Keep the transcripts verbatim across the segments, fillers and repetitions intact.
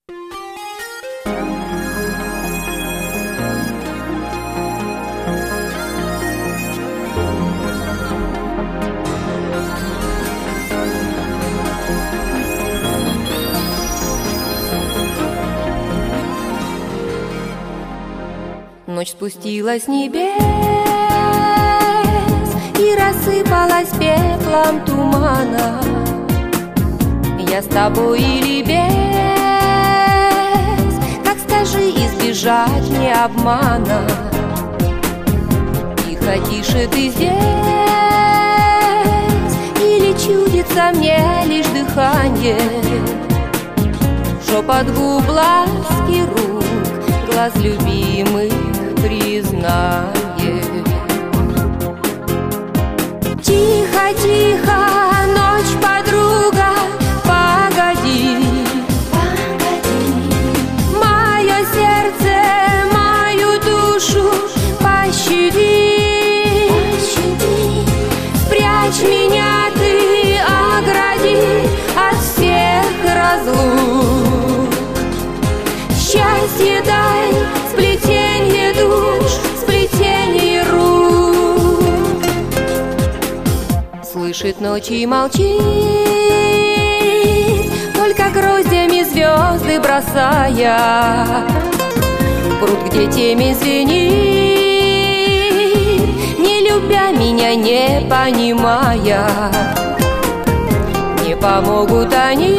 Ночь спустилась с небес и рассыпалась пеплом тумана. Я с тобой или без, как скажи, избежать мне обмана. Тихо, тише ты здесь, или чудится мне лишь дыхание, шепот губ, ласки рук, глаз любимых признание. Тихо, тихо, ночь, подруга, погоди, погоди. Мое сердце, мою душу пощади, пощади. Спрячь меня ты, огради от всех разлук. Счастье дай, сплетенье душ, сплетенье рук. Слышит ночь и молчит, только гроздями звезды бросая. Пруд, где темень звенит, не любя меня, не понимая. Не помогут они,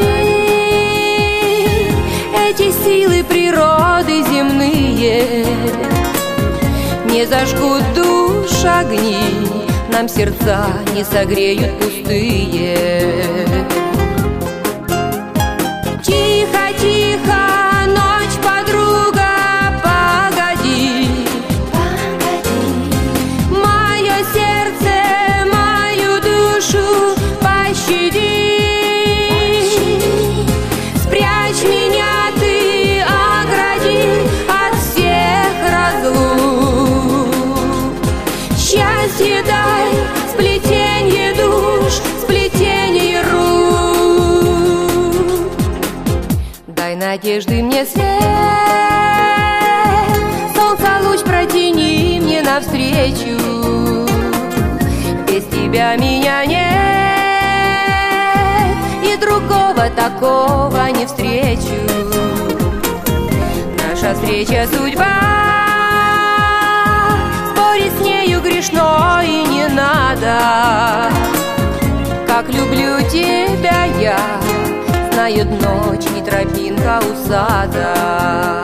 эти силы природы земные, не зажгут душ огни, нам сердца не согреют пустые. Тихо, тихо, ночь, подруга, погоди, погоди. Мое сердце, мою душу пощади, пощади. Спрячь меня ты, огради от всех разлук. Счастье дай, сплетенье душ, сплетенье рук. Дай надежды мне свет, солнца луч протяни мне навстречу. Без тебя меня нет, и другого такого не встречу. Наша встреча судьба, спорить с нею грешно и не надо. Как люблю тебя я, знает ночь и тропинка у сада.